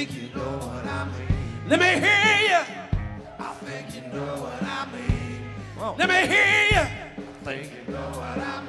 think you know what I mean. Let me hear you. I think you know what I mean. Let me hear you. I think you know what I mean.